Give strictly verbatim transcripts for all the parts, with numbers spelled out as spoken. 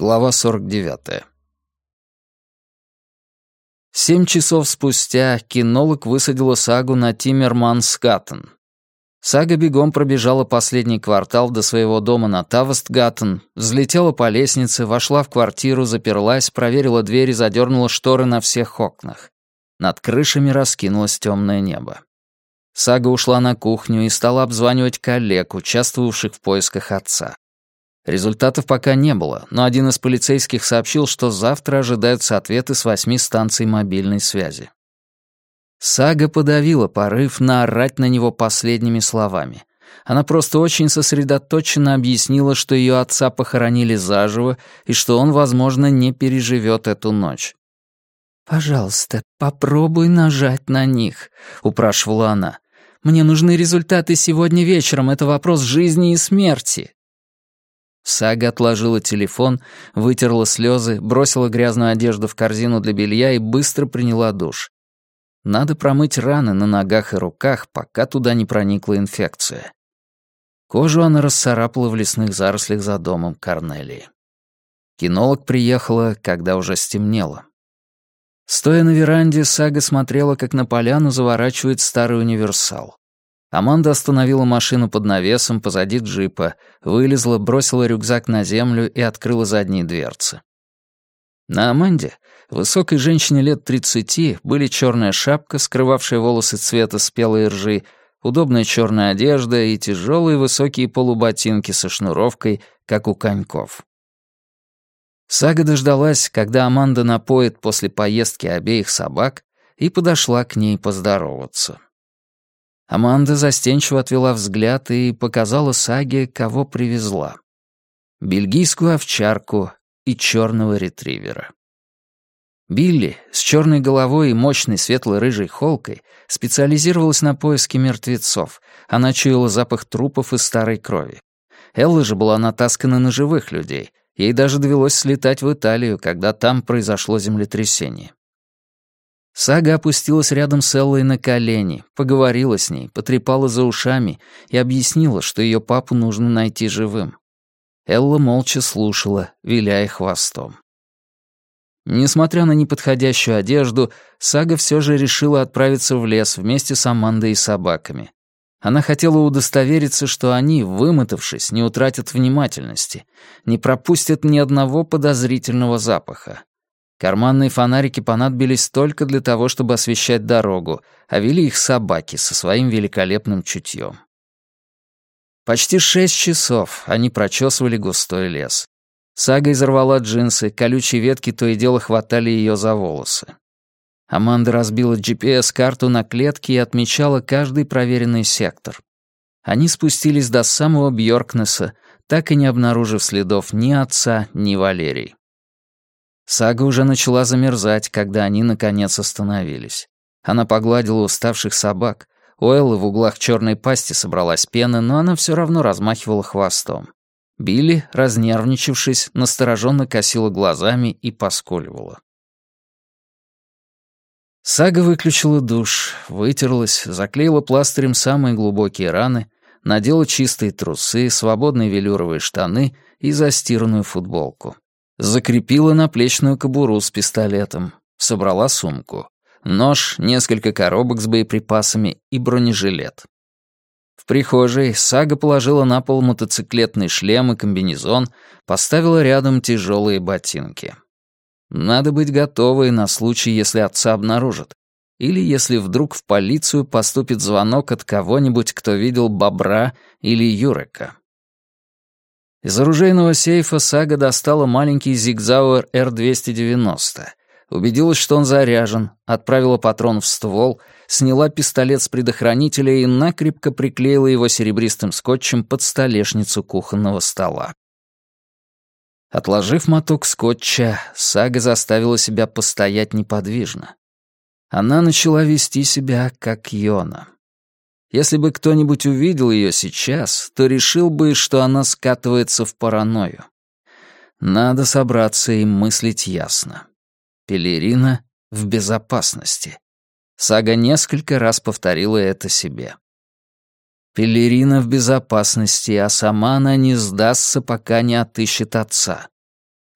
Глава сорок девятая. Семь часов спустя кинолог высадила Сагу на Тиммермансгаттен. Сага бегом пробежала последний квартал до своего дома на Тавестгаттен, взлетела по лестнице, вошла в квартиру, заперлась, проверила дверь и задернула шторы на всех окнах. Над крышами раскинулось темное небо. Сага ушла на кухню и стала обзванивать коллег, участвовавших в поисках отца. Результатов пока не было, но один из полицейских сообщил, что завтра ожидаются ответы с восьми станций мобильной связи. Сага подавила порыв наорать на него последними словами. Она просто очень сосредоточенно объяснила, что ее отца похоронили заживо и что он, возможно, не переживет эту ночь. «Пожалуйста, попробуй нажать на них», — упрашивала она. «Мне нужны результаты сегодня вечером, это вопрос жизни и смерти». Сага отложила телефон, вытерла слезы, бросила грязную одежду в корзину для белья и быстро приняла душ. Надо промыть раны на ногах и руках, пока туда не проникла инфекция. Кожу она расцарапала в лесных зарослях за домом Корнелии. Кинолог приехала, когда уже стемнело. Стоя на веранде, Сага смотрела, как на поляну заворачивает старый универсал. Аманда остановила машину под навесом позади джипа, вылезла, бросила рюкзак на землю и открыла задние дверцы. На Аманде, высокой женщине лет тридцати, были черная шапка, скрывавшая волосы цвета спелой ржи, удобная черная одежда и тяжелые высокие полуботинки со шнуровкой, как у коньков. Сага дождалась, когда Аманда напоит после поездки обеих собак, и подошла к ней поздороваться. Аманда застенчиво отвела взгляд и показала Саге, кого привезла. Бельгийскую овчарку и черного ретривера. Билли, с черной головой и мощной светло-рыжей холкой, специализировалась на поиске мертвецов. Она чуяла запах трупов и старой крови. Элла же была натаскана на живых людей. Ей даже довелось слетать в Италию, когда там произошло землетрясение. Сага опустилась рядом с Эллой на колени, поговорила с ней, потрепала за ушами и объяснила, что ее папу нужно найти живым. Элла молча слушала, виляя хвостом. Несмотря на неподходящую одежду, Сага все же решила отправиться в лес вместе с Амандой и собаками. Она хотела удостовериться, что они, вымотавшись, не утратят внимательности, не пропустят ни одного подозрительного запаха. Карманные фонарики понадобились только для того, чтобы освещать дорогу, а вели их собаки со своим великолепным чутьем. Почти шесть часов они прочесывали густой лес. Сага изорвала джинсы, колючие ветки то и дело хватали ее за волосы. Аманда разбила джи пи эс-карту на клетки и отмечала каждый проверенный сектор. Они спустились до самого Бьоркнеса, так и не обнаружив следов ни отца, ни Валерии. Сага уже начала замерзать, когда они, наконец, остановились. Она погладила уставших собак. У Эллы в углах черной пасти собралась пена, но она все равно размахивала хвостом. Билли, разнервничавшись, настороженно косила глазами и поскуливала. Сага выключила душ, вытерлась, заклеила пластырем самые глубокие раны, надела чистые трусы, свободные велюровые штаны и застиранную футболку. Закрепила наплечную кобуру с пистолетом, собрала сумку, нож, несколько коробок с боеприпасами и бронежилет. В прихожей Сага положила на пол мотоциклетный шлем и комбинезон, поставила рядом тяжелые ботинки. Надо быть готовой на случай, если отца обнаружат, или если вдруг в полицию поступит звонок от кого-нибудь, кто видел Бобра или Юрека. Из оружейного сейфа Сага достала маленький Зигзауэр эр двести девяносто, убедилась, что он заряжен, отправила патрон в ствол, сняла пистолет с предохранителя и накрепко приклеила его серебристым скотчем под столешницу кухонного стола. Отложив моток скотча, Сага заставила себя постоять неподвижно. Она начала вести себя как Йона. Если бы кто-нибудь увидел ее сейчас, то решил бы, что она скатывается в паранойю. Надо собраться и мыслить ясно. Пелерина в безопасности. Сага несколько раз повторила это себе. Пелерина в безопасности, а сама она не сдастся, пока не отыщет отца.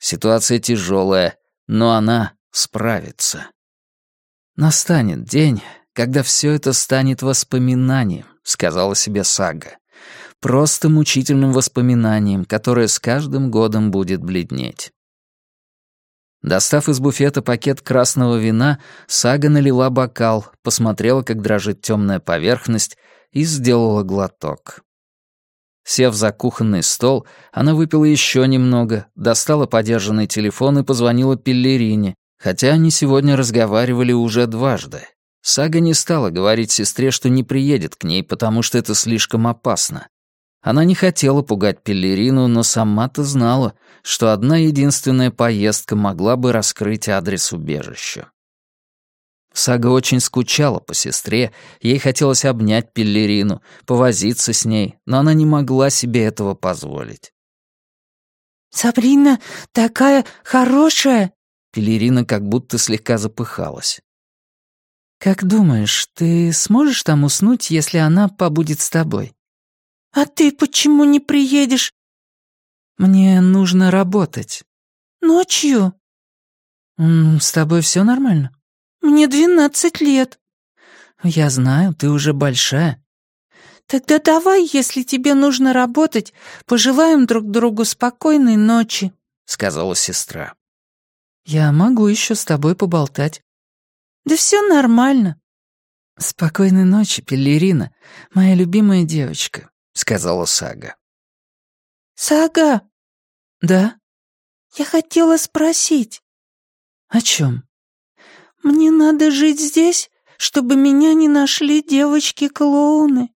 Ситуация тяжелая, но она справится. «Настанет день, когда все это станет воспоминанием», — сказала себе Сага. «Просто мучительным воспоминанием, которое с каждым годом будет бледнеть». Достав из буфета пакет красного вина, Сага налила бокал, посмотрела, как дрожит темная поверхность, и сделала глоток. Сев за кухонный стол, она выпила еще немного, достала подержанный телефон и позвонила Пеллерине, хотя они сегодня разговаривали уже дважды. Сага не стала говорить сестре, что не приедет к ней, потому что это слишком опасно. Она не хотела пугать Пеллерину, но сама-то знала, что одна единственная поездка могла бы раскрыть адрес убежища. Сага очень скучала по сестре, ей хотелось обнять Пеллерину, повозиться с ней, но она не могла себе этого позволить. «Сабрина такая хорошая!» Пеллерина как будто слегка запыхалась. «Как думаешь, ты сможешь там уснуть, если она побудет с тобой?» «А ты почему не приедешь?» «Мне нужно работать». «Ночью?» М, «С тобой все нормально?» «Мне двенадцать лет». «Я знаю, ты уже большая». «Тогда давай, если тебе нужно работать, пожелаем друг другу спокойной ночи», — сказала сестра. «Я могу еще с тобой поболтать». «Да все нормально». «Спокойной ночи, Пеллерина, моя любимая девочка», — сказала Сага. «Сага». «Да?» «Я хотела спросить». «О чем?» «Мне надо жить здесь, чтобы меня не нашли девочки-клоуны».